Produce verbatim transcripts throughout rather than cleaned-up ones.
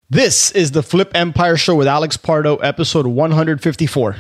This is the Flip Empire Show with Alex Pardo, episode one fifty-four.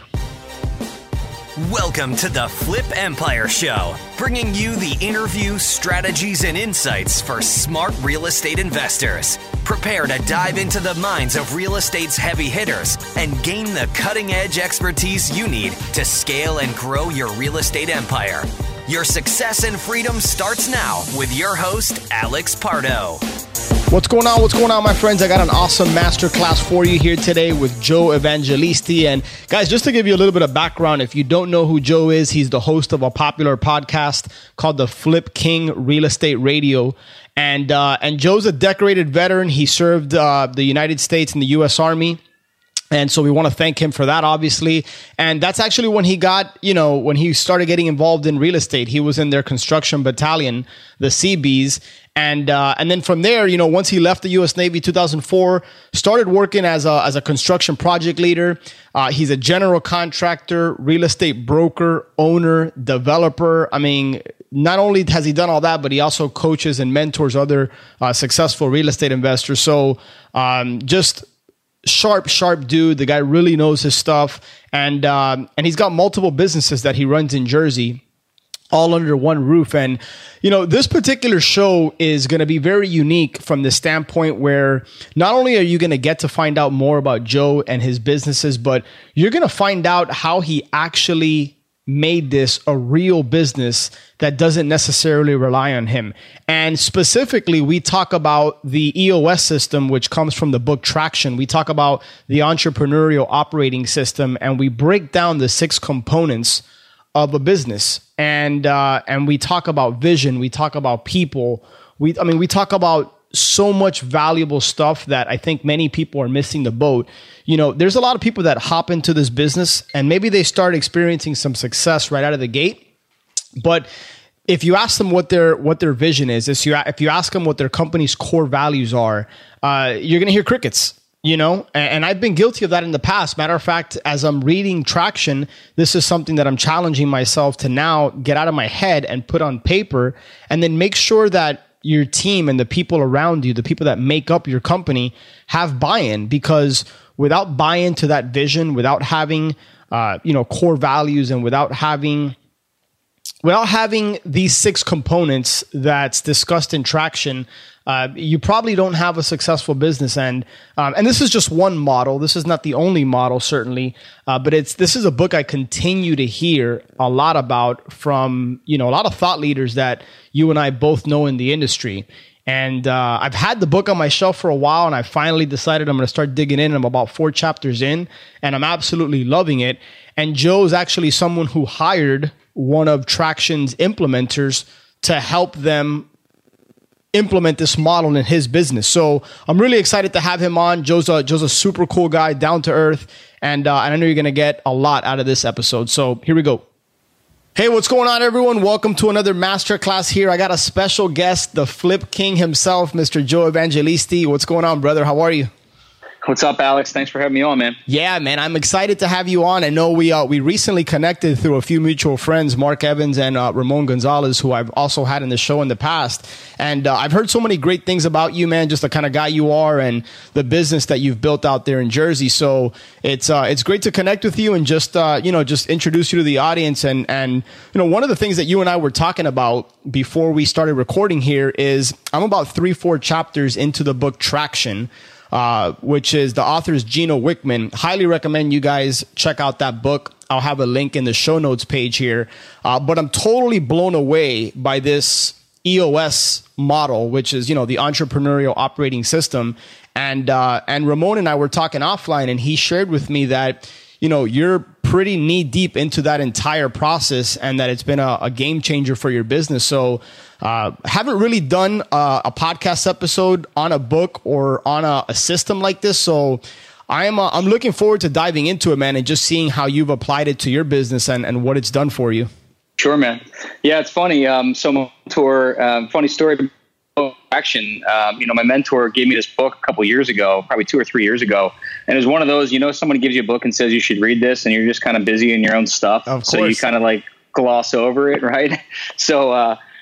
Welcome to the Flip Empire Show, bringing you the interview, strategies, and insights for smart real estate investors. Prepare to dive into the minds of real estate's heavy hitters and gain the cutting-edge expertise you need to scale and grow your real estate empire. Your success and freedom starts now with your host, Alex Pardo. What's going on? What's going on, my friends? I got an awesome masterclass for you here today with Joe Evangelisti. And guys, just to give you a little bit of background, if you don't know who Joe is, he's the host of a popular podcast called the Flip King Real Estate Radio. And uh, and Joe's a decorated veteran. He served uh, the United States in the U S Army. And so we want to thank him for that, obviously. And that's actually when he got, you know, when he started getting involved in real estate. He was in their construction battalion, the Seabees. And uh, and then from there, you know, once he left the U S Navy two thousand four, started working as a as a construction project leader. Uh, he's a general contractor, real estate broker, owner, developer. I mean, not only has he done all that, but he also coaches and mentors other uh, successful real estate investors. So um, just sharp, sharp dude. The guy really knows his stuff. And um, and he's got multiple businesses that he runs in Jersey, all under one roof. And, you know, this particular show is going to be very unique from the standpoint where not only are you going to get to find out more about Joe and his businesses, but you're going to find out how he actually made this a real business that doesn't necessarily rely on him. And specifically, we talk about the E O S system, which comes from the book Traction. We talk about the entrepreneurial operating system, and we break down the six components of a business. And uh, and we talk about vision. We talk about people. We I mean, we talk about so much valuable stuff that I think many people are missing the boat. You know, there's a lot of people that hop into this business and maybe they start experiencing some success right out of the gate. But if you ask them what their what their vision is, if you if you ask them what their company's core values are, uh, you're going to hear crickets. You know, and, and I've been guilty of that in the past. Matter of fact, as I'm reading Traction, this is something that I'm challenging myself to now get out of my head and put on paper, and then make sure that your team and the people around you, the people that make up your company, have buy-in. Because without buy-in to that vision, without having, uh, you know, core values, and without having, without having these six components that's discussed in Traction, uh, you probably don't have a successful business. And um, and this is just one model. This is not the only model, certainly, uh, but it's this is a book I continue to hear a lot about from, you know, a lot of thought leaders that you and I both know in the industry. And uh, I've had the book on my shelf for a while, and I finally decided I'm going to start digging in. I'm about four chapters in, and I'm absolutely loving it. And Joe's actually someone who hired one of Traction's implementers to help them implement this model in his business. So I'm really excited to have him on. Joe's a, Joe's a super cool guy, down to earth, and, uh, and I know you're going to get a lot out of this episode. So here we go. Hey, what's going on, everyone? Welcome to another masterclass here. I got a special guest, the Flip King himself, Mister Joe Evangelisti. What's going on, brother? How are you? What's up, Alex? Thanks for having me on, man. Yeah, man. I'm excited to have you on. I know we uh, we recently connected through a few mutual friends, Mark Evans and uh, Ramon Gonzalez, who I've also had in the show in the past. And uh, I've heard so many great things about you, man, just the kind of guy you are and the business that you've built out there in Jersey. So it's uh, it's great to connect with you and just, uh, you know, just introduce you to the audience. And, and, you know, one of the things that you and I were talking about before we started recording here is I'm about three, four chapters into the book Traction, Uh, which is the author's Gino Wickman. Highly recommend you guys check out that book. I'll have a link in the show notes page here. Uh, but I'm totally blown away by this E O S model, which is, you know, the entrepreneurial operating system. And uh, and Ramon and I were talking offline, and he shared with me that, you know, you're pretty knee deep into that entire process, and that it's been a, a game changer for your business. So uh, haven't really done a, a podcast episode on a book or on a, a system like this. So I'm uh, I'm looking forward to diving into it, man, and just seeing how you've applied it to your business and, and what it's done for you. Sure, man. Yeah, it's funny. Um, so my mentor, um, funny story. Action. Um, you know, my mentor gave me this book a couple years ago, probably two or three years ago. And it was one of those, you know, someone gives you a book and says you should read this, and you're just kind of busy in your own stuff. Of so course. you kind of like gloss over it, right? So uh,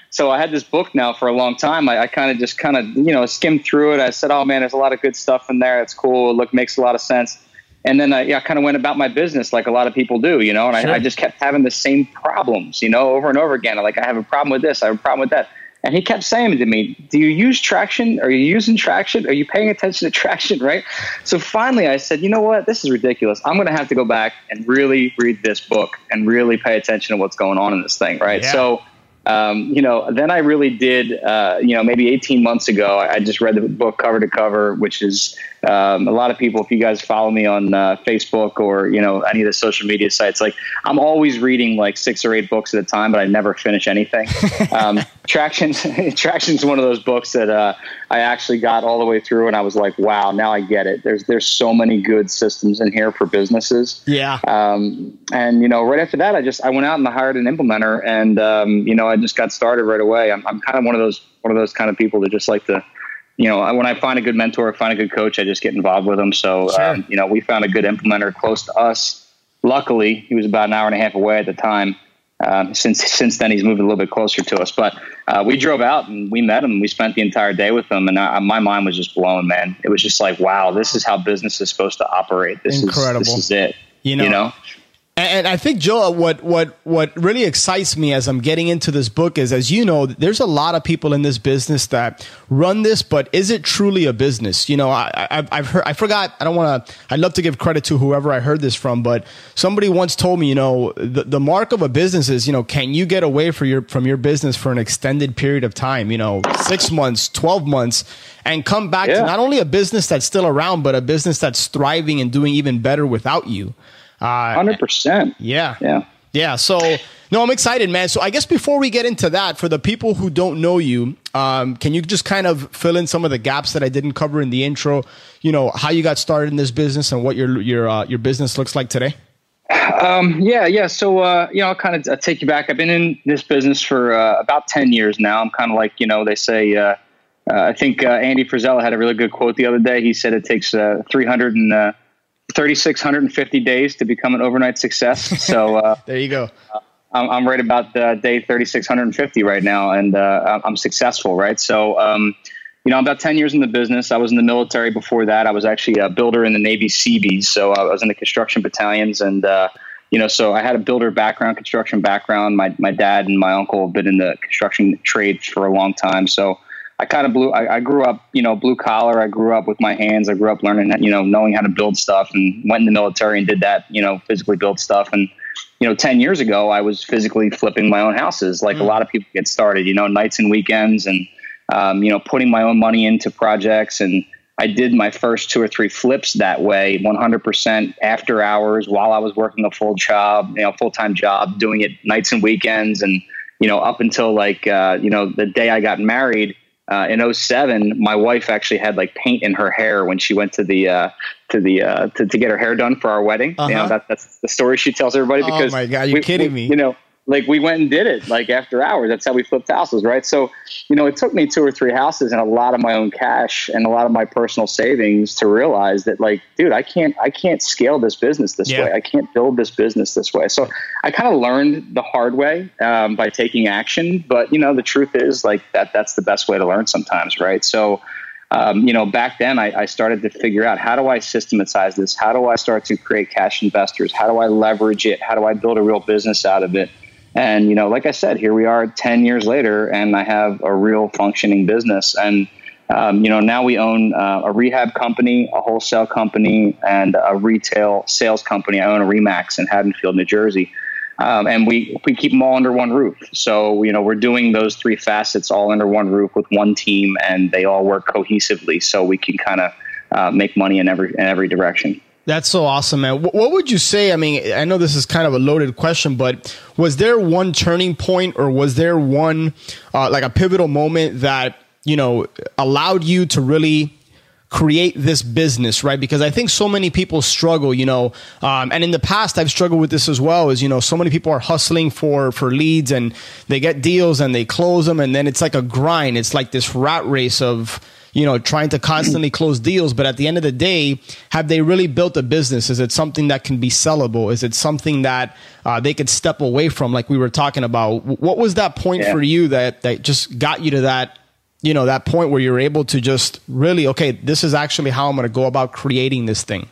So I had this book now for a long time. I, I kind of just kind of, you know, skimmed through it. I said, oh man, there's a lot of good stuff in there. It's cool. Look, makes a lot of sense. And then I yeah, kind of went about my business like a lot of people do, you know, and sure. I, I just kept having the same problems, you know, over and over again. Like, I have a problem with this. I have a problem with that. And he kept saying to me, do you use traction? Are you using traction? Are you paying attention to traction? Right. So finally I said, you know what? This is ridiculous. I'm going to have to go back and really read this book and really pay attention to what's going on in this thing. Right. Yeah. So, um, you know, then I really did, uh, you know, maybe eighteen months ago, I just read the book cover to cover, which is um, a lot of people, if you guys follow me on uh, Facebook or, you know, any of the social media sites, like I'm always reading like six or eight books at a time, but I never finish anything. Um, Traction, Traction's one of those books that uh, I actually got all the way through, and I was like, wow, now I get it. There's there's so many good systems in here for businesses. Yeah. Um, and, you know, right after that, I just I went out and I hired an implementer, and, um, you know, I just got started right away. I'm, I'm kind of one of those one of those kind of people that just like to, you know, when I find a good mentor, find a good coach, I just get involved with them. So, sure. um, you know, we found a good implementer close to us. Luckily, he was about an hour and a half away at the time. Um, since since then, he's moved a little bit closer to us. But uh, we drove out and we met him. We spent the entire day with him, and I, my mind was just blown, man. It was just like, wow, this is how business is supposed to operate. This Incredible. is this is it. You know. You know? And I think, Joe, what what what really excites me as I'm getting into this book is, as you know, there's a lot of people in this business that run this, but is it truly a business? You know, I, I, I've heard, I forgot, I don't want to, I'd love to give credit to whoever I heard this from, but somebody once told me, you know, the, the mark of a business is, you know, can you get away for your, from your business for an extended period of time, you know, six months, twelve months, and come back yeah. to not only a business that's still around, but a business that's thriving and doing even better without you. Uh, one hundred percent. Yeah. Yeah. Yeah. So, no, I'm excited, man. So I guess before we get into that, for the people who don't know you, um, can you just kind of fill in some of the gaps that I didn't cover in the intro? You know, how you got started in this business and what your your uh, your business looks like today? Um, yeah, yeah. So, uh, you know, I'll kind of I'll take you back. I've been in this business for uh, about ten years now. I'm kind of like, you know, they say, uh, uh, I think uh, Andy Frisella had a really good quote the other day. He said it takes uh, three hundred and uh, three thousand six hundred fifty days to become an overnight success. So uh, there you go. Uh, I'm, I'm right about uh, day three thousand six hundred fifty right now, and uh, I'm successful, right? So, um, you know, I'm about ten years in the business. I was in the military before that. I was actually a builder in the Navy Seabees, so I was in the construction battalions, and uh, you know, so I had a builder background, construction background. My my dad and my uncle have been in the construction trade for a long time, so I kind of blew, I, I grew up, you know, blue collar. I grew up with my hands. I grew up learning, you know, knowing how to build stuff, and went in the military and did that, you know, physically build stuff. And, you know, ten years ago, I was physically flipping my own houses like mm. a lot of people get started, you know, nights and weekends, and, um, you know, putting my own money into projects. And I did my first two or three flips that way, one hundred percent after hours while I was working a full job, you know, full-time job, doing it nights and weekends. And, you know, up until like, uh, you know, the day I got married, Uh, in oh seven, my wife actually had like paint in her hair when she went to the uh, to the uh, to, to get her hair done for our wedding. Uh-huh. You know, that, that's the story she tells everybody. Because oh my God, are you we, kidding we, me? You know, like we went and did it like after hours. That's how we flipped houses, right? So, you know, it took me two or three houses and a lot of my own cash and a lot of my personal savings to realize that, like, dude, I can't I can't scale this business this yeah. way. I can't build this business this way. So I kind of learned the hard way um, by taking action. But, you know, the truth is, like, that that's the best way to learn sometimes, right? So, um, you know, back then I, I started to figure out, how do I systematize this? How do I start to create cash investors? How do I leverage it? How do I build a real business out of it? And, you know, like I said, here we are ten years later, and I have a real functioning business. And, um, you know, now we own uh, a rehab company, a wholesale company, and a retail sales company. I own a Remax in Haddonfield, New Jersey. Um, and we, we keep them all under one roof. So, you know, we're doing those three facets all under one roof with one team, and they all work cohesively, so we can kind of uh, make money in every in every direction. That's so awesome, man. What would you say? I mean, I know this is kind of a loaded question, but was there one turning point, or was there one, uh, like a pivotal moment that, you know, allowed you to really create this business, right? Because I think so many people struggle, you know, um, and in the past I've struggled with this as well, is, you know, so many people are hustling for, for leads, and they get deals and they close them, and then it's like a grind. It's like this rat race of, you know, trying to constantly close deals. But at the end of the day, have they really built a business? Is it something that can be sellable? Is it something that uh, they could step away from, like we were talking about? What was that point yeah. for you that, that just got you to that, you know, that point where you're able to just really, okay, this is actually how I'm going to go about creating this thing?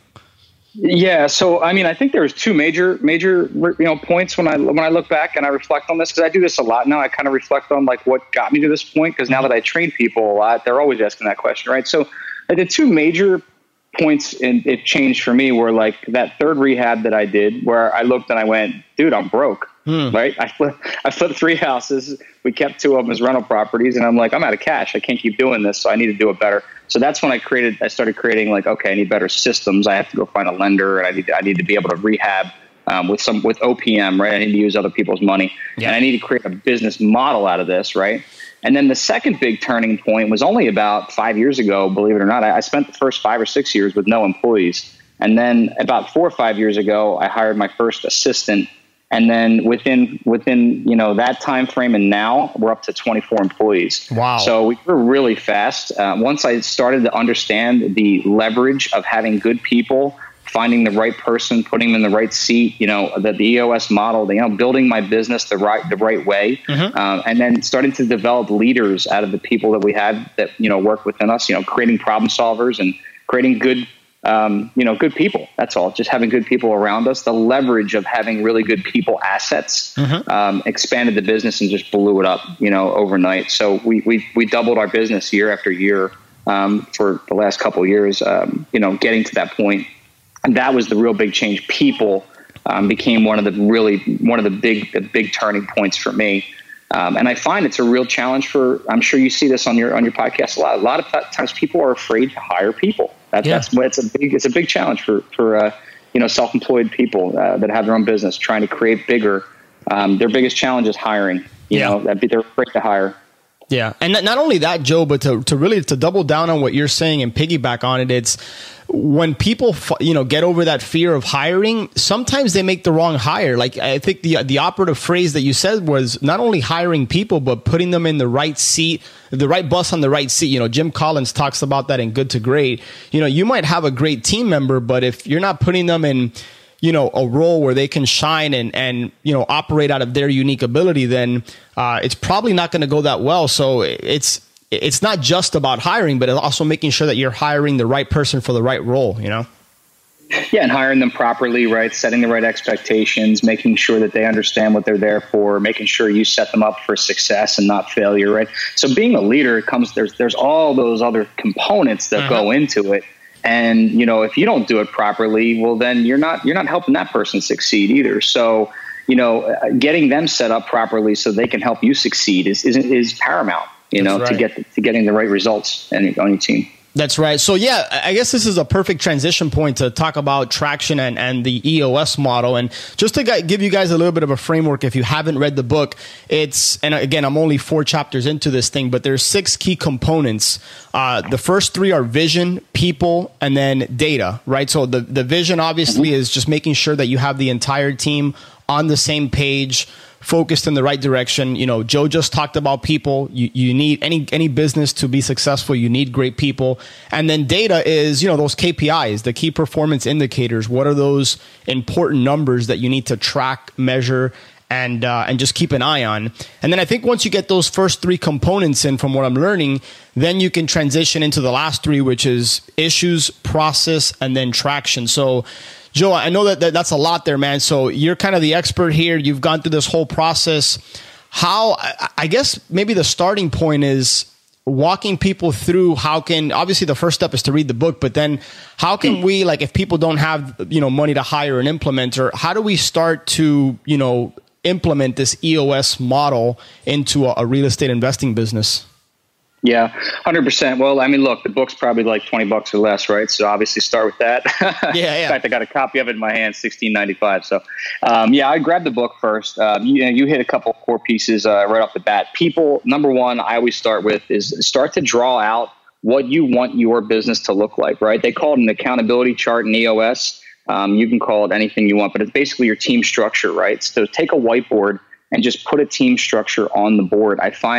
Yeah. So, I mean, I think there's two major, major, you know, points when I, when I look back and I reflect on this, because I do this a lot now. I kind of reflect on like what got me to this point, because now that I train people a lot, they're always asking that question, right? So the two major points in it changed for me were like that third rehab that I did, where I looked and I went, dude, I'm broke, hmm. right? I flipped, I flipped three houses. We kept two of them as rental properties, and I'm like, I'm out of cash. I can't keep doing this. So I need to do it better. So that's when I created, I started creating like, okay, I need better systems. I have to go find a lender, and I need to, I need to be able to rehab um, with some, with O P M, right? I need to use other people's money, yeah. and I need to create a business model out of this, right? And then the second big turning point was only about five years ago, believe it or not. I, I spent the first five or six years with no employees. And then about four or five years ago, I hired my first assistant. And then within, within, you know, that time frame and now we're up to twenty-four employees. Wow. So we grew really fast. Uh, once I started to understand the leverage of having good people, finding the right person, putting them in the right seat, you know, the, the E O S model, you know, building my business the right, the right way. Mm-hmm. Um, and then starting to develop leaders out of the people that we had that, you know, work within us, you know, creating problem solvers and creating good, um, you know, good people. That's all. Just having good people around us. The leverage of having really good people assets, mm-hmm. um, expanded the business and just blew it up, you know, overnight. So we, we, we doubled our business year after year, um, for the last couple of years, um, you know, getting to that point. And that was the real big change. People um, became one of the really, one of the big, the big turning points for me. Um, and I find it's a real challenge for, I'm sure you see this on your, on your podcast a lot. A lot of times people are afraid to hire people. That, yeah. That's it's a big, it's a big challenge for, for, uh, you know, self-employed people uh, that have their own business, trying to create bigger. Um, their biggest challenge is hiring, you yeah. know, that they're afraid to hire. Yeah. And not only that, Joe, but to, to really, to double down on what you're saying and piggyback on it, it's when people, you know, get over that fear of hiring, sometimes they make the wrong hire. Like I think the, the operative phrase that you said was not only hiring people, but putting them in the right seat, the right bus on the right seat. You know, Jim Collins talks about that in Good to Great. You know, you might have a great team member, but if you're not putting them in, you know, a role where they can shine and, and, you know, operate out of their unique ability, then uh, it's probably not going to go that well. So it's, it's not just about hiring, but also making sure that you're hiring the right person for the right role, you know? Yeah. And hiring them properly, right? Setting the right expectations, making sure that they understand what they're there for, making sure you set them up for success and not failure, right? So being a leader, it comes, there's, there's all those other components that uh-huh. go into it. And, you know, if you don't do it properly, well, then you're not, you're not helping that person succeed either. So, you know, getting them set up properly so they can help you succeed is, is, is paramount, you That's know, right. to get, to getting the right results on your team. That's right. So, yeah, I guess this is a perfect transition point to talk about traction and, and the E O S model. And just to give you guys a little bit of a framework, if you haven't read the book, it's, and again, I'm only four chapters into this thing, but there's six key components. Uh, the first three are vision, people, and then data, right? So the, the vision obviously mm-hmm. is just making sure that you have the entire team on the same page, focused in the right direction. You know, Joe just talked about people. You, you need any, any business to be successful. You need great people. And then data is, you know, those K P Is, the key performance indicators. What are those important numbers that you need to track, measure, and, uh, and just keep an eye on? And then I think once you get those first three components in from what I'm learning, then you can transition into the last three, which is issues, process, and then traction. So, Joe, I know that, that that's a lot there, man. So you're kind of the expert here. You've gone through this whole process. How, I guess maybe the starting point is walking people through how can, obviously the first step is to read the book, but then how can we, like if people don't have, you know, money to hire an implementer, how do we start to, you know, implement this E O S model into a, a real estate investing business? Yeah, one hundred percent. Well, I mean, look, the book's probably like twenty bucks or less, right? So obviously start with that. Yeah, yeah. In fact, I got a copy of it in my hand, sixteen ninety-five. So um, yeah, I grabbed the book first. Um, you, you know, you hit a couple core pieces uh, right off the bat. People, number one, I always start with is start to draw out what you want your business to look like, right? They call it an accountability chart in E O S. Um, you can call it anything you want, but it's basically your team structure, right? So take a whiteboard and just put a team structure on the board. I find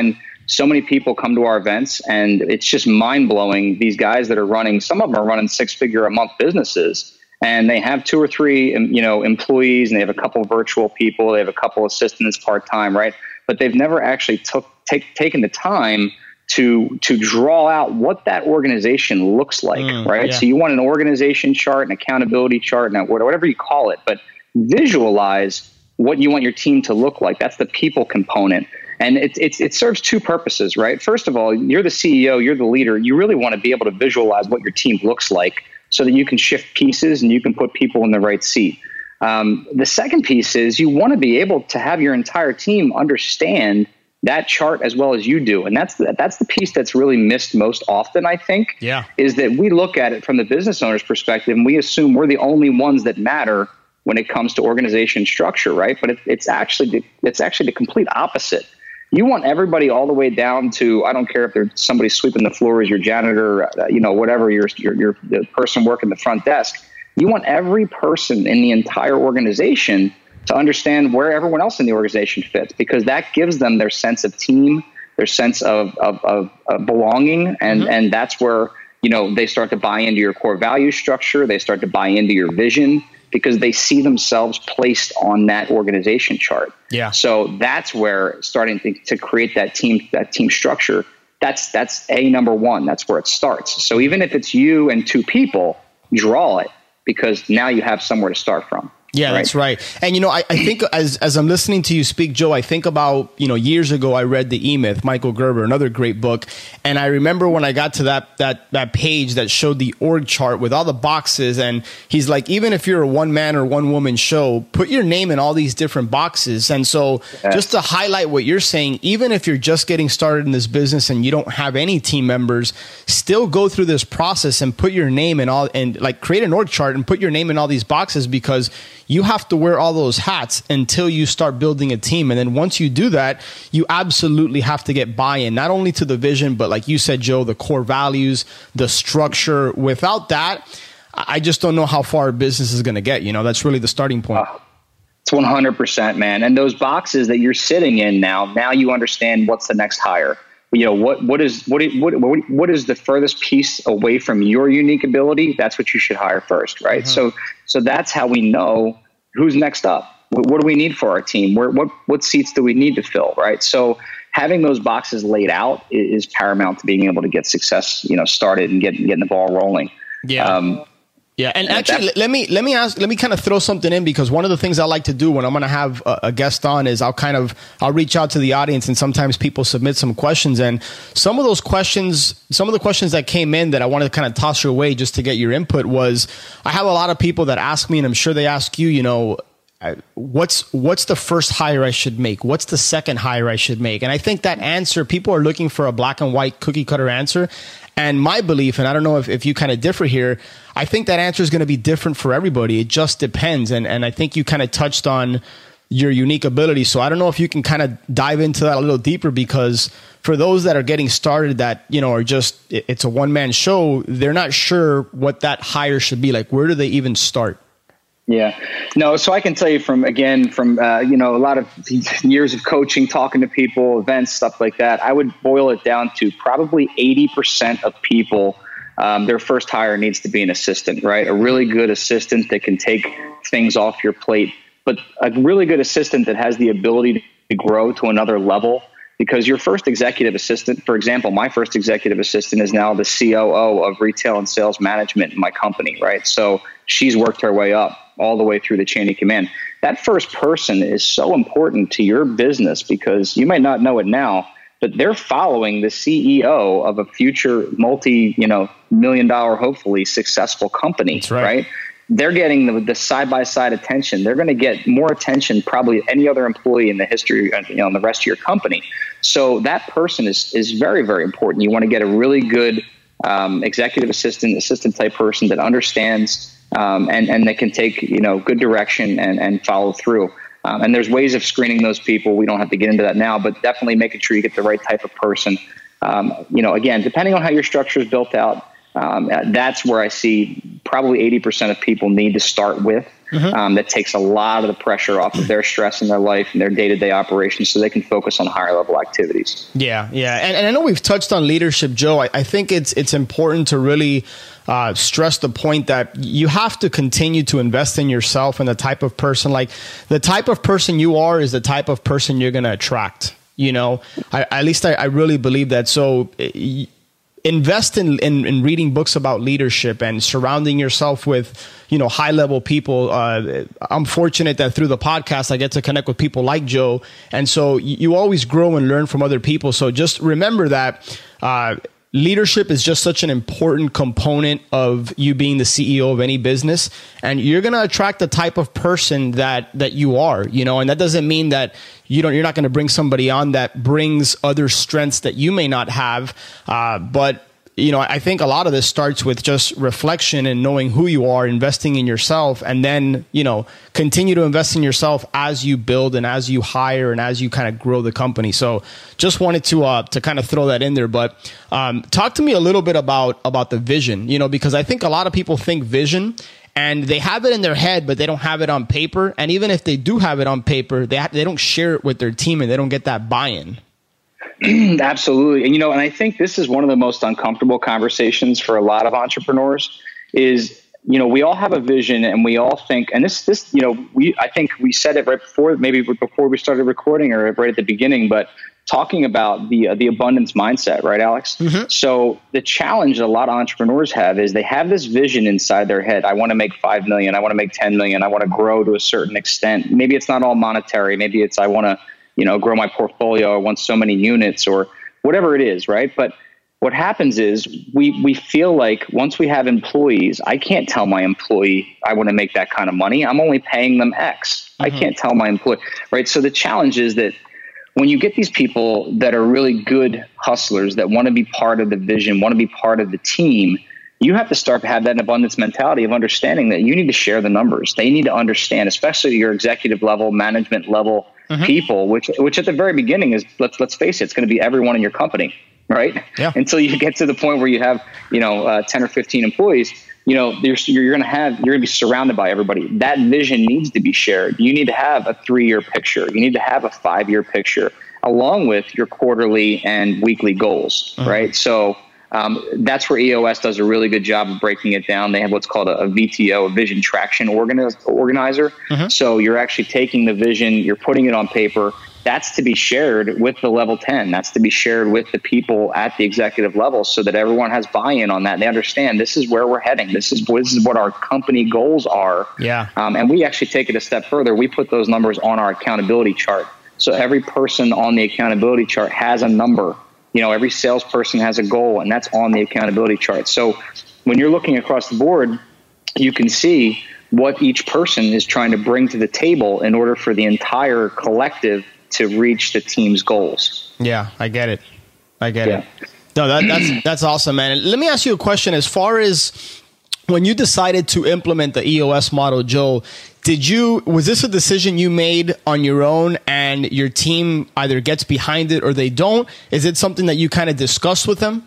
so many people come to our events, and it's just mind blowing. These guys that are running, some of them are running six figure a month businesses, and they have two or three, you know, employees, and they have a couple of virtual people, they have a couple of assistants part time, right? But they've never actually took take taken the time to to draw out what that organization looks like, mm, right? Yeah. So you want an organization chart, an accountability chart, and whatever you call it, but visualize what you want your team to look like. That's the people component. And it, it, it serves two purposes, right? First of all, you're the C E O, you're the leader. You really want to be able to visualize what your team looks like so that you can shift pieces and you can put people in the right seat. Um, the second piece is you want to be able to have your entire team understand that chart as well as you do. And that's the, that's the piece that's really missed most often, I think, yeah. is that we look at it from the business owner's perspective and we assume we're the only ones that matter when it comes to organization structure, right? But it, it's actually the, it's actually the complete opposite. You want everybody all the way down to, I don't care if there's somebody sweeping the floors, your janitor, uh, you know, whatever, your, your, your the person working the front desk. You want every person in the entire organization to understand where everyone else in the organization fits, because that gives them their sense of team, their sense of, of, of, of belonging. And, mm-hmm. and that's where, you know, they start to buy into your core value structure. They start to buy into your vision because they see themselves placed on that organization chart. Yeah. So that's where starting to, to create that team, that team structure, that's, that's a number one. That's where it starts. So even if it's you and two people, draw it, because now you have somewhere to start from. Yeah, right? That's right. And, you know, I, I think as as I'm listening to you speak, Joe, I think about, you know, years ago, I read The E-Myth, Michael Gerber, another great book. And I remember when I got to that that that page that showed the org chart with all the boxes. And he's like, even if you're a one man or one woman show, put your name in all these different boxes. And so yes. just to highlight what you're saying, even if you're just getting started in this business and you don't have any team members, still go through this process and put your name in all, and like create an org chart and put your name in all these boxes, because you have to wear all those hats until you start building a team. And then once you do that, you absolutely have to get buy-in, not only to the vision, but like you said, Joe, the core values, the structure. Without that, I just don't know how far a business is going to get. You know, that's really the starting point. Uh, it's one hundred percent, man. And those boxes that you're sitting in now, now you understand what's the next hire. You know, what what is what what what is the furthest piece away from your unique ability? That's what you should hire first, right? Mm-hmm. So so that's how we know who's next up. What, what do we need for our team? Where what what seats do we need to fill, right? So having those boxes laid out is, is paramount to being able to get success, you know, started and getting getting the ball rolling. Yeah. Um, Yeah, and, and actually, that, let me let me ask, let me kind of throw something in, because one of the things I like to do when I'm going to have a, a guest on is I'll kind of I'll reach out to the audience, and sometimes people submit some questions, and some of those questions, some of the questions that came in that I wanted to kind of toss your way just to get your input was, I have a lot of people that ask me, and I'm sure they ask you, you know, what's what's the first hire I should make? What's the second hire I should make? And I think that answer, people are looking for a black and white cookie cutter answer. And my belief, and I don't know if, if you kind of differ here, I think that answer is going to be different for everybody. It just depends. And and I think you kind of touched on your unique ability. So I don't know if you can kind of dive into that a little deeper, because for those that are getting started that, you know, are just, it's a one man show, they're not sure what that hire should be. Like, where do they even start? Yeah, no. So I can tell you from, again, from, uh, you know, a lot of years of coaching, talking to people, events, stuff like that, I would boil it down to probably eighty percent of people, um, their first hire needs to be an assistant, right? A really good assistant that can take things off your plate, but a really good assistant that has the ability to grow to another level. Because your first executive assistant, for example, my first executive assistant is now the C O O of retail and sales management in my company, right? So she's worked her way up all the way through the chain of command. That first person is so important to your business, because you might not know it now, but they're following the C E O of a future multi, you know, million dollar, hopefully successful company. That's right. right? They're getting the, the side-by-side attention. They're going to get more attention probably any other employee in the history, you know, in the rest of your company. So that person is is very, very important. You want to get a really good um, executive assistant, assistant type person that understands um, and, and that can take, you know, good direction and, and follow through. Um, and there's ways of screening those people. We don't have to get into that now, but definitely making sure you get the right type of person. Um, you know, again, depending on how your structure is built out, Um, that's where I see probably eighty percent of people need to start with. mm-hmm. um, that takes a lot of the pressure off of their stress in their life and their day-to-day operations so they can focus on higher level activities. Yeah, yeah. And, and I know we've touched on leadership, Joe. I, I think it's it's important to really uh, stress the point that you have to continue to invest in yourself and the type of person, like the type of person you are is the type of person you're going to attract. You know, I, at least I, I really believe that. So uh, invest in, in, in reading books about leadership and surrounding yourself with, you know, high level people. Uh, I'm fortunate that through the podcast, I get to connect with people like Joe. And so you, you always grow and learn from other people. So just remember that uh, leadership is just such an important component of you being the C E O of any business. And you're going to attract the type of person that that you are, you know, and that doesn't mean that you don't, you're not going to bring somebody on that brings other strengths that you may not have. Uh, but, you know, I think a lot of this starts with just reflection and knowing who you are, investing in yourself, and then, you know, continue to invest in yourself as you build and as you hire and as you kind of grow the company. So just wanted to uh, to kind of throw that in there. But um, talk to me a little bit about about the vision, you know, because I think a lot of people think vision and they have it in their head, but they don't have it on paper. And even if they do have it on paper, they ha- they don't share it with their team and they don't get that buy-in. Absolutely. And, you know, and I think this is one of the most uncomfortable conversations for a lot of entrepreneurs is, you know, we all have a vision and we all think, and this, this, you know, we, I think we said it right before, maybe before we started recording or right at the beginning, but talking about the, uh, the abundance mindset, right, Alex? Mm-hmm. So the challenge that a lot of entrepreneurs have is they have this vision inside their head. I want to make five million. I want to make ten million. I want to grow to a certain extent. Maybe it's not all monetary. Maybe it's, I want to, you know, grow my portfolio. I want so many units or whatever it is. Right. But what happens is we, we feel like once we have employees, I can't tell my employee I want to make that kind of money. I'm only paying them X. Mm-hmm. I can't tell my employee. Right. So the challenge is that when you get these people that are really good hustlers that want to be part of the vision, want to be part of the team, you have to start to have that abundance mentality of understanding that you need to share the numbers. They need to understand, especially your executive level, management level mm-hmm. people, which which at the very beginning is, let's let's face it, it's going to be everyone in your company, right? Yeah. Until you get to the point where you have, you know, uh, ten or fifteen employees, you know, you're, you're going to have, you're going to be surrounded by everybody. That vision needs to be shared. You need to have a three-year picture. You need to have a five-year picture along with your quarterly and weekly goals, mm-hmm. right? So Um, that's where E O S does a really good job of breaking it down. They have what's called a, a V T O, a vision traction organiz- organizer. Mm-hmm. So you're actually taking the vision, you're putting it on paper. That's to be shared with the level ten. That's to be shared with the people at the executive level so that everyone has buy-in on that. They understand this is where we're heading. This is, this is what our company goals are. Yeah. Um, and we actually take it a step further. We put those numbers on our accountability chart. So every person on the accountability chart has a number. You know, every salesperson has a goal, and that's on the accountability chart. So when you're looking across the board, you can see what each person is trying to bring to the table in order for the entire collective to reach the team's goals. Yeah, I get it. I get yeah. it. No, that, that's that's awesome, man. And let me ask you a question. As far as when you decided to implement the E O S model, Joe, did you, was this a decision you made on your own and your team either gets behind it or they don't? Is it something that you kind of discussed with them?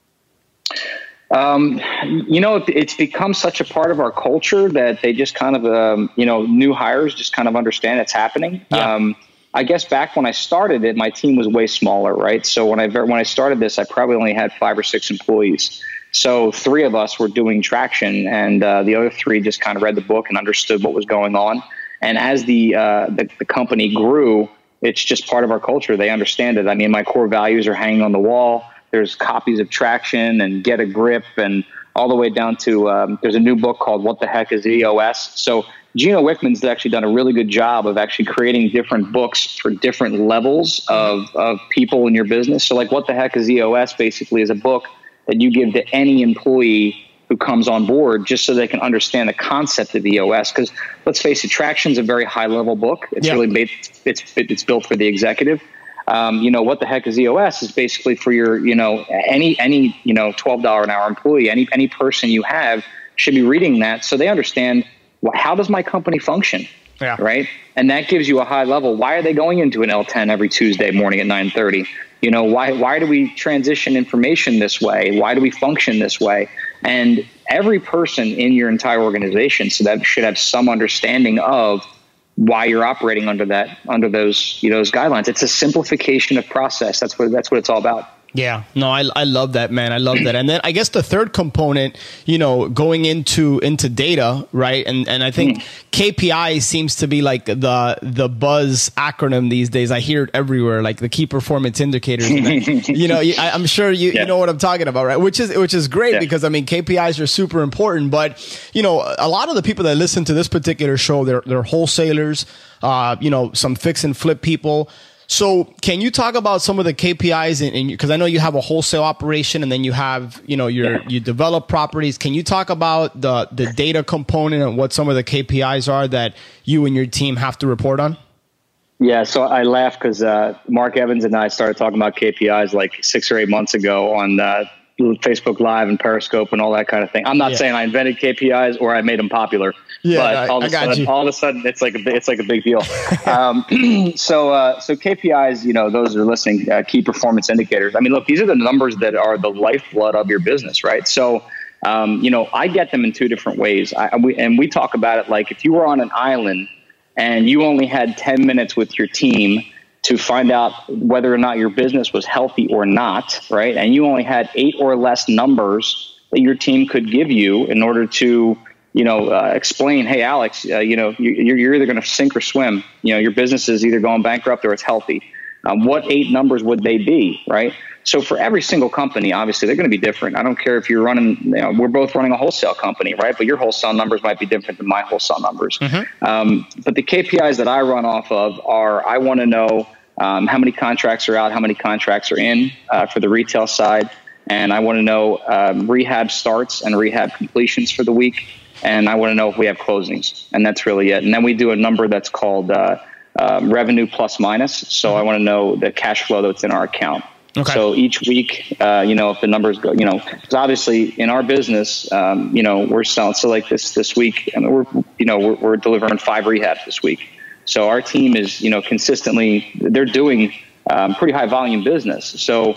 Um, you know, it's become such a part of our culture that they just kind of, um, you know, new hires just kind of understand it's happening. Yeah. Um, I guess back when I started it, my team was way smaller, right? So when I when I started this, I probably only had five or six employees. So three of us were doing traction, and uh, the other three just kind of read the book and understood what was going on. And as the, uh, the the company grew, it's just part of our culture. They understand it. I mean, my core values are hanging on the wall. There's copies of Traction and Get a Grip, and all the way down to um, there's a new book called What the Heck is E O S? So Gino Wickman's actually done a really good job of actually creating different books for different levels of, of people in your business. So like What the Heck is E O S basically is a book that you give to any employee who comes on board just so they can understand the concept of E O S. Because let's face it, Traction's a very high level book. It's yeah. really made, it's it's built for the executive. Um, you know, What the Heck is E O S is basically for your, you know, any any you know twelve dollars an hour employee, any any person you have should be reading that so they understand, well, how does my company function? Yeah. Right. And that gives you a high level. Why are they going into an L ten every Tuesday morning at nine thirty? You know, why why do we transition information this way? Why do we function this way? And every person in your entire organization, so that should have some understanding of why you're operating under that, under those, you know, those guidelines. It's a simplification of process. That's what, that's what it's all about. Yeah, no, I, I love that, man. I love that. And then I guess the third component, you know, going into into data, right? And and I think mm. K P I seems to be like the the buzz acronym these days. I hear it everywhere, like the key performance indicators. And then, you know, I, I'm sure you, yeah. you know what I'm talking about, right? Which is which is great yeah. because I mean K P Is are super important. But you know, a lot of the people that listen to this particular show, they're they're wholesalers, uh, you know, some fix and flip people. So can you talk about some of the K P Is? Because I know you have a wholesale operation, and then you have, you know, your yeah. you develop properties. Can you talk about the the data component and what some of the K P Is are that you and your team have to report on? Yeah, so I laugh because uh, Mark Evans and I started talking about K P Is like six or eight months ago on uh, Facebook Live and Periscope and all that kind of thing. I'm not yeah. saying I invented K P Is or I made them popular. Yeah, but I, all, of a sudden, all of a sudden, it's like a it's like a big deal. um, so, uh, so K P Is, you know, those are listening, uh, key performance indicators. I mean, look, these are the numbers that are the lifeblood of your business, right? So, um, you know, I get them in two different ways. I, we, and we talk about it like if you were on an island and you only had ten minutes with your team to find out whether or not your business was healthy or not, right? And you only had eight or less numbers that your team could give you in order to, you know, uh, explain, hey, Alex, uh, you know, you, you're either going to sink or swim. You know, your business is either going bankrupt or it's healthy. Um, what eight numbers would they be, right? So for every single company, obviously, they're going to be different. I don't care if you're running, you know, we're both running a wholesale company, right? But your wholesale numbers might be different than my wholesale numbers. Mm-hmm. Um, but the K P Is that I run off of are, I want to know um, how many contracts are out, how many contracts are in uh, for the retail side. And I want to know um, rehab starts and rehab completions for the week. And I want to know if we have closings, and that's really it. And then we do a number that's called uh, um, revenue plus minus. So I want to know the cash flow that's in our account. Okay. So each week, uh, you know, if the numbers go, you know, because obviously in our business, um, you know, we're selling. So like this this week, I mean, we're you know we're, we're delivering five rehabs this week. So our team is you know consistently they're doing um, pretty high volume business. So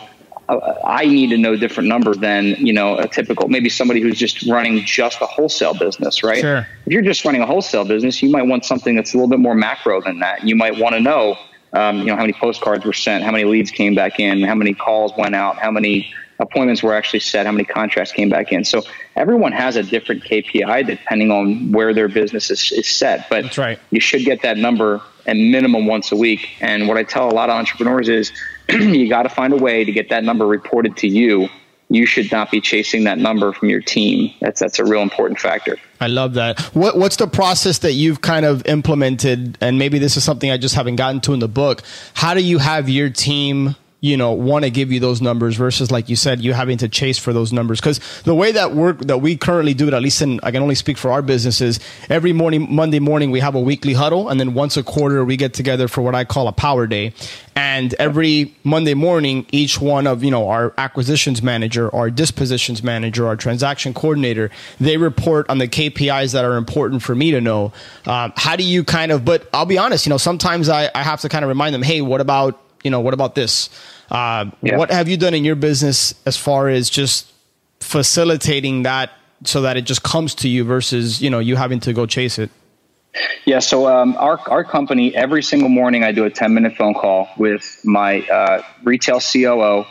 I need to know different numbers than, you know, a typical, maybe somebody who's just running just a wholesale business, right? Sure. If you're just running a wholesale business, you might want something that's a little bit more macro than that. You might want to know, um, you know, how many postcards were sent, how many leads came back in, how many calls went out, how many appointments were actually set, how many contracts came back in. So everyone has a different K P I depending on where their business is, is set. But that's right. You should get that number at minimum once a week. And what I tell a lot of entrepreneurs is, you got to find a way to get that number reported to you. You should not be chasing that number from your team. That's that's a real important factor. I love that. What what's the process that you've kind of implemented? And maybe this is something I just haven't gotten to in the book. How do you have your team, you know, want to give you those numbers versus, like you said, you having to chase for those numbers? Because the way that work that we currently do it, at least in, I can only speak for our businesses, every morning, Monday morning, we have a weekly huddle. And then once a quarter, we get together for what I call a power day. And every Monday morning, each one of, you know, our acquisitions manager, our dispositions manager, our transaction coordinator, they report on the K P Is that are important for me to know. Um, how do you kind of, but I'll be honest, you know, sometimes I, I have to kind of remind them, hey, what about, you know, what about this? Uh, yeah. What have you done in your business as far as just facilitating that so that it just comes to you versus, you know, you having to go chase it? Yeah. So um, our our company, every single morning, I do a ten minute phone call with my uh, retail C O O,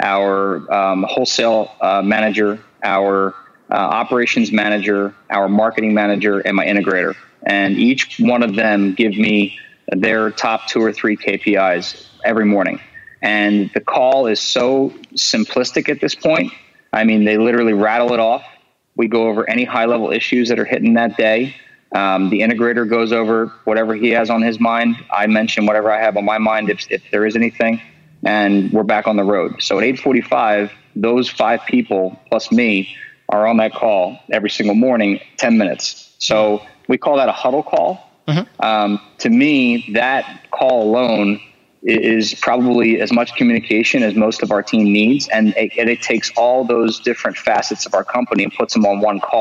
our um, wholesale uh, manager, our uh, operations manager, our marketing manager, and my integrator. And each one of them give me their top two or three K P Is every morning. And the call is so simplistic at this point. I mean, they literally rattle it off. We go over any high level issues that are hitting that day. Um, the integrator goes over whatever he has on his mind. I mention whatever I have on my mind, if, if there is anything, and we're back on the road. So at eight forty-five, those five people plus me are on that call every single morning, ten minutes. So we call that a huddle call. Mm-hmm. Um, to me, that call alone is probably as much communication as most of our team needs. And it, and it takes all those different facets of our company and puts them on one call.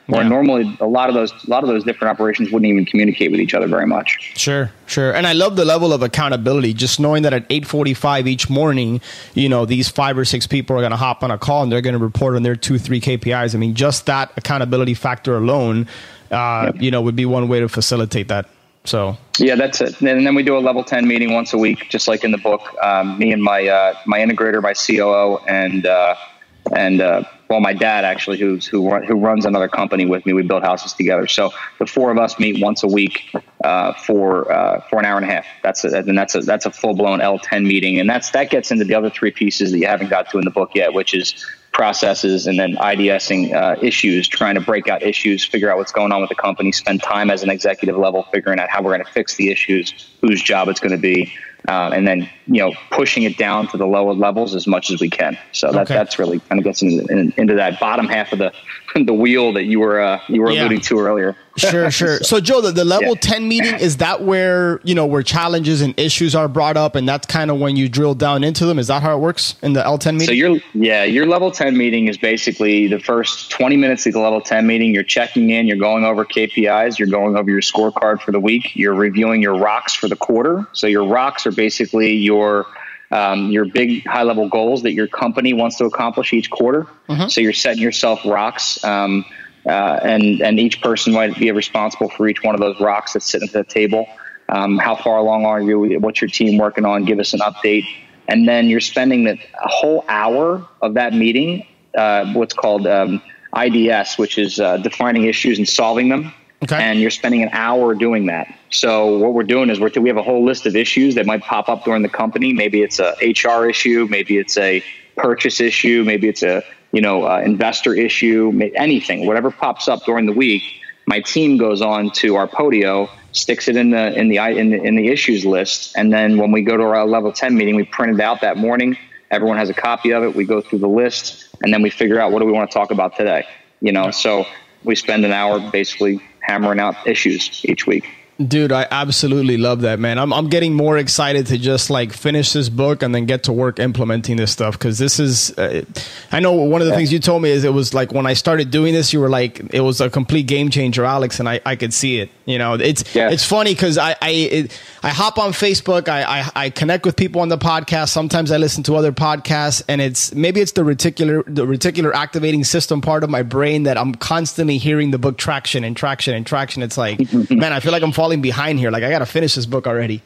Where Yeah. normally a lot of those a lot of those different operations wouldn't even communicate with each other very much. Sure, sure. And I love the level of accountability, just knowing that at eight forty-five each morning, you know, these five or six people are going to hop on a call and they're going to report on their two, three K P Is. I mean, just that accountability factor alone, uh, yep. you know, would be one way to facilitate that. So yeah, that's it. And then we do a level ten meeting once a week, just like in the book. Um, me and my uh, my integrator, my C O O, and uh, and uh, well, my dad actually, who's who who runs another company with me. We build houses together. So the four of us meet once a week uh, for uh, for an hour and a half. That's a, and that's a that's a full blown L ten meeting, and that's that gets into the other three pieces that you haven't got to in the book yet, which is processes and then IDSing uh, issues, trying to break out issues, figure out what's going on with the company, spend time as an executive level figuring out how we're going to fix the issues, whose job it's going to be, uh, and then you know pushing it down to the lower levels as much as we can. So that okay. that's really kind of gets into, in, into that bottom half of the the wheel that you were uh, you were yeah. alluding to earlier. Sure, sure. So, Joe, the, the level yeah. ten meeting, is that where, you know, where challenges and issues are brought up, and that's kind of when you drill down into them? Is that how it works in the L ten meeting? So your yeah, your level ten meeting is basically the first twenty minutes of the level ten meeting. You're checking in, you're going over K P Is, you're going over your scorecard for the week, you're reviewing your rocks for the quarter. So your rocks are basically your um, your big high level goals that your company wants to accomplish each quarter. Mm-hmm. So you're setting yourself rocks. Um, Uh, and, and each person might be responsible for each one of those rocks that sit at the table. Um, how far along are you? What's your team working on? Give us an update. And then you're spending the a whole hour of that meeting, uh, what's called um, I D S, which is uh, defining issues and solving them. Okay. And you're spending an hour doing that. So what we're doing is we're we have a whole list of issues that might pop up during the company. Maybe it's a H R issue. Maybe it's a purchase issue. Maybe it's a you know, uh, investor issue, anything, whatever pops up during the week. My team goes on to our Podio, sticks it in the in the in the, in the issues list, and then when we go to our level ten meeting, we print it out that morning. Everyone has a copy of it. We go through the list, and then we figure out what do we want to talk about today. You know, so we spend an hour basically hammering out issues each week. Dude, I absolutely love that, man. I'm I'm getting more excited to just like finish this book and then get to work implementing this stuff, because this is, uh, I know one of the yeah. things you told me is it was like when I started doing this, you were like, it was a complete game changer, Alex, and I, I could see it. You know, it's yeah. it's funny because I I, it, I hop on Facebook, I, I I connect with people on the podcast. Sometimes I listen to other podcasts, and it's maybe it's the reticular the reticular activating system part of my brain that I'm constantly hearing the book traction and traction and traction. It's like, man, I feel like I'm falling behind here. Like I got to finish this book already.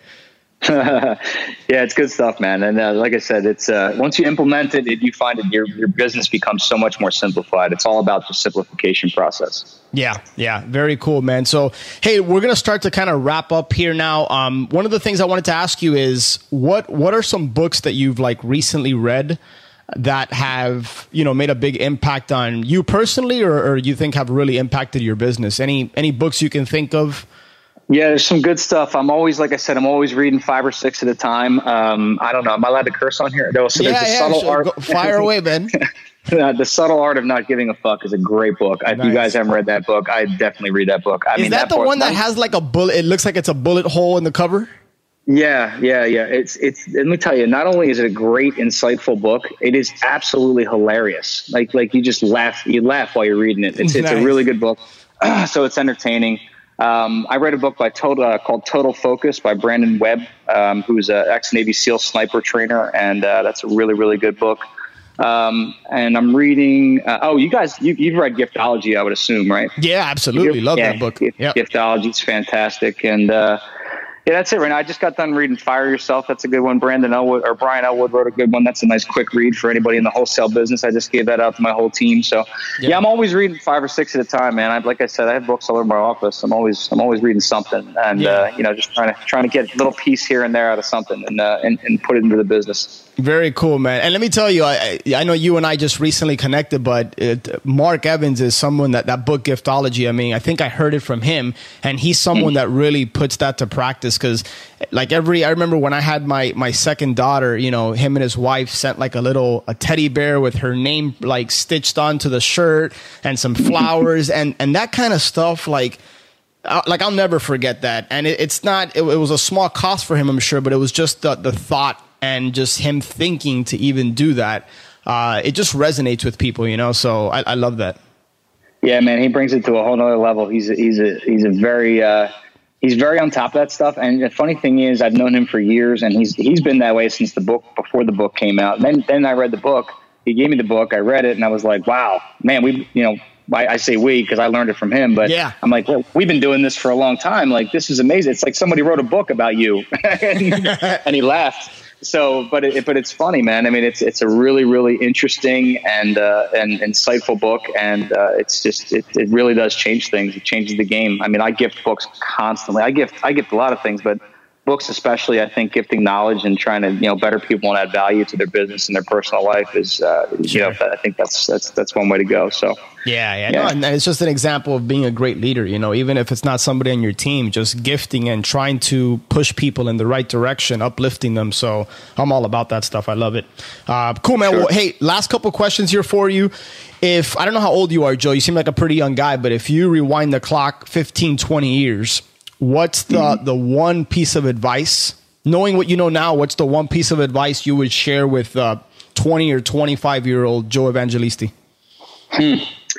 Yeah, it's good stuff, man. And uh, like I said, it's uh, once you implement it, it, you find that your your business becomes so much more simplified. It's all about the simplification process. Yeah, yeah, very cool, man. So, hey, we're gonna start to kind of wrap up here now. Um, one of the things I wanted to ask you is what what are some books that you've like recently read that have, you know, made a big impact on you personally, or, or you think have really impacted your business? Any any books you can think of? Yeah, there's some good stuff. I'm always, like I said, I'm always reading five or six at a time. Um, I don't know. Am I allowed to curse on here? No, so yeah, there's the yeah, subtle sure. art. Go, fire away, man. uh, the Subtle Art of Not Giving a Fuck is a great book. Nice. If you guys haven't read that book, I definitely read that book. I is mean, that, that the one that has like a bullet? It looks like it's a bullet hole in the cover. Yeah, yeah, yeah. It's it's. Let me tell you. Not only is it a great, insightful book, it is absolutely hilarious. Like like you just laugh. You laugh while you're reading it. It's nice. It's a really good book. So it's entertaining. Um, I read a book by Total, uh, called Total Focus by Brandon Webb, um, who's an ex-Navy SEAL sniper trainer, and uh, that's a really, really good book. Um, and I'm reading. Uh, oh, you guys, you, you've read Giftology, I would assume, right? Yeah, absolutely. Love yeah, that book. Yep. Giftology is fantastic, and uh, yeah, that's it right now. I just got done reading Fire Yourself. That's a good one. Brandon Elwood or Brian Elwood wrote a good one. That's a nice quick read for anybody in the wholesale business. I just gave that out to my whole team. So yeah, yeah I'm always reading five or six at a time, man. I, like I said, I have books all over my office. I'm always, I'm always reading something, and yeah. uh, you know, just trying to trying to get a little piece here and there out of something, and uh, and, and put it into the business. Very cool, man. And let me tell you, I I know you and I just recently connected, but it, Mark Evans is someone that that book Giftology, I mean, I think I heard it from him, and he's someone that really puts that to practice, because like every, I remember when I had my my second daughter, you know, him and his wife sent like a little a teddy bear with her name like stitched onto the shirt and some flowers and and that kind of stuff. Like I, like I'll never forget that. And it, it's not it, it was a small cost for him, I'm sure, but it was just the the thought and just him thinking to even do that. Uh, it just resonates with people, you know. So I, I love that. Yeah, man, he brings it to a whole nother level. He's a, he's a, he's a very, uh, he's very on top of that stuff. And the funny thing is I've known him for years, and he's, he's been that way since the book, before the book came out. And then, then I read the book. He gave me the book. I read it and I was like, wow, man, we, you know, I, I say we, cause I learned it from him, but yeah. I'm like, well, we've been doing this for a long time. Like, this is amazing. It's like somebody wrote a book about you. and, and he laughed. So, but it, but it's funny, man. I mean, it's, it's a really, really interesting and, uh, and insightful book. And, uh, it's just, it, it really does change things. It changes the game. I mean, I gift books constantly. I gift, I gift a lot of things, but books, especially, I think gifting knowledge and trying to, you know, better people and add value to their business and their personal life is, uh, you know, I think that's, that's, that's one way to go. So, yeah, yeah, yeah. No, and it's just an example of being a great leader, you know, even if it's not somebody on your team, just gifting and trying to push people in the right direction, uplifting them. So I'm all about that stuff. I love it. Uh, cool, man. Sure. Well, hey, last couple questions here for you. If, I don't know how old you are, Joe, you seem like a pretty young guy, but if you rewind the clock fifteen, twenty years, what's the, mm-hmm. the one piece of advice, knowing what you know now, what's the one piece of advice you would share with uh, twenty or twenty-five year old Joe Evangelisti? Hmm.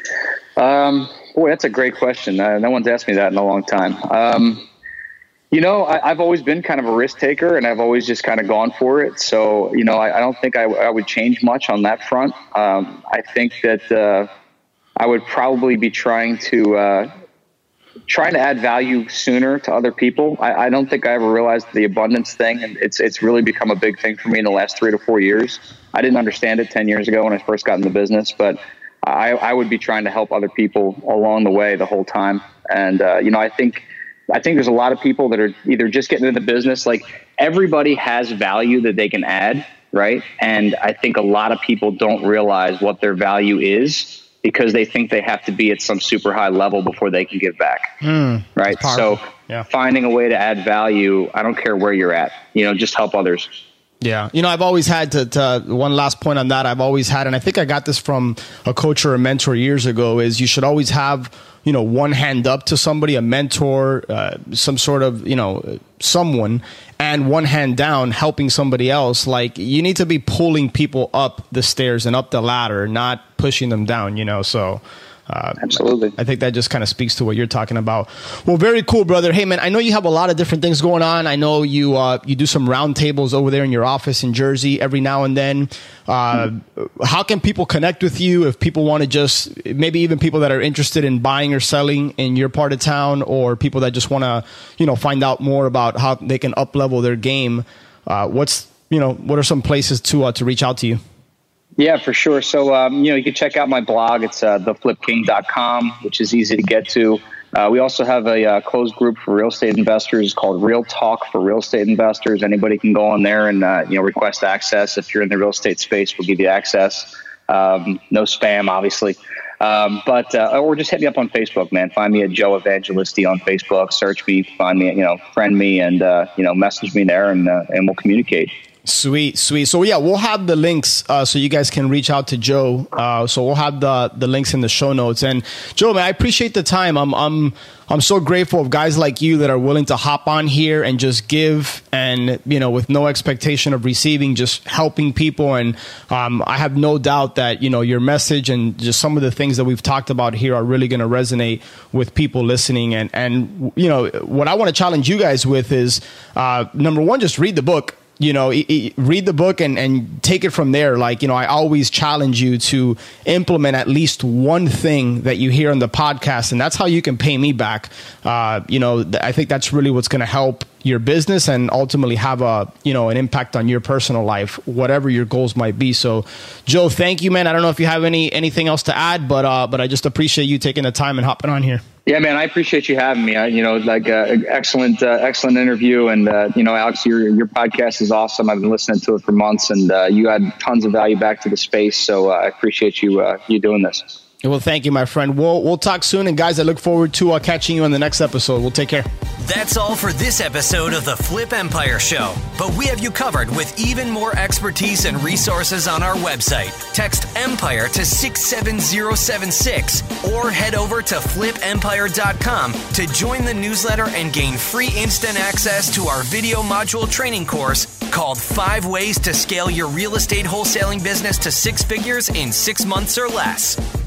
Um, boy, that's a great question. Uh, no one's asked me that in a long time. Um, you know, I, I've always been kind of a risk taker, and I've always just kind of gone for it. So, you know, I, I don't think I, I would change much on that front. Um, I think that uh, I would probably be trying to, uh, trying to add value sooner to other people. I, I don't think I ever realized the abundance thing. And it's, it's really become a big thing for me in the last three to four years. I didn't understand it ten years ago when I first got in the business, but I, I would be trying to help other people along the way the whole time. And, uh, you know, I think, I think there's a lot of people that are either just getting into the business. Like, everybody has value that they can add. Right. And I think a lot of people don't realize what their value is, because they think they have to be at some super high level before they can give back. Mm, right. So yeah. Finding a way to add value, I don't care where you're at, you know, just help others. Yeah. You know, I've always had to, to, one last point on that. I've always had, and I think I got this from a coach or a mentor years ago, is you should always have, you know, one hand up to somebody, a mentor, uh, some sort of, you know, someone, and one hand down helping somebody else. Like, you need to be pulling people up the stairs and up the ladder, not pushing them down, you know, so. Uh, Absolutely. I think that just kind of speaks to what you're talking about. Well, very cool, brother. Hey, man, I know you have a lot of different things going on. I know you uh, you do some roundtables over there in your office in Jersey every now and then. Uh, mm-hmm. How can people connect with you if people want to just, maybe even people that are interested in buying or selling in your part of town, or people that just want to, you know, find out more about how they can up level their game? Uh, what's, you know, what are some places to uh, to reach out to you? Yeah, for sure. So, um, you know, you can check out my blog. It's uh, the flip king dot com, which is easy to get to. Uh, we also have a uh, closed group for real estate investors called Real Talk for Real Estate Investors. Anybody can go on there and, uh, you know, request access. If you're in the real estate space, we'll give you access. Um, no spam, obviously. Um, but, uh, or just hit me up on Facebook, man. Find me at Joe Evangelisti on Facebook. Search me, find me, you know, friend me, and, uh, you know, message me there, and, uh, and we'll communicate. Sweet, sweet. So yeah, we'll have the links uh, so you guys can reach out to Joe. Uh, so we'll have the the links in the show notes. And Joe, man, I appreciate the time. I'm I'm I'm so grateful of guys like you that are willing to hop on here and just give, and you know, with no expectation of receiving, just helping people. And um, I have no doubt that, you know, your message and just some of the things that we've talked about here are really going to resonate with people listening. And and you know, what I want to challenge you guys with is uh, number one, just read the book. You know, read the book and, and take it from there. Like, you know, I always challenge you to implement at least one thing that you hear on the podcast, and that's how you can pay me back. Uh, you know, I think that's really what's going to help your business and ultimately have a, you know, an impact on your personal life, whatever your goals might be. So, Joe, thank you, man. I don't know if you have any anything else to add, but uh, but I just appreciate you taking the time and hopping on here. Yeah, man, I appreciate you having me. I, you know, like uh, excellent, uh, excellent interview. And, uh, you know, Alex, your, your podcast is awesome. I've been listening to it for months, and uh, you add tons of value back to the space. So uh, I appreciate you, uh, you doing this. Well, thank you, my friend. We'll, we'll talk soon. And guys, I look forward to uh, catching you on the next episode. We'll take care. That's all for this episode of the Flip Empire Show. But we have you covered with even more expertise and resources on our website. Text Empire to six seven zero seven six or head over to flip empire dot com to join the newsletter and gain free instant access to our video module training course called Five Ways to Scale Your Real Estate Wholesaling Business to Six Figures in Six Months or Less.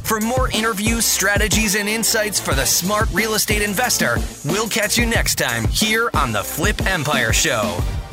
For more interviews, strategies, and insights for the smart real estate investor, we'll catch you next time here on the Flip Empire Show.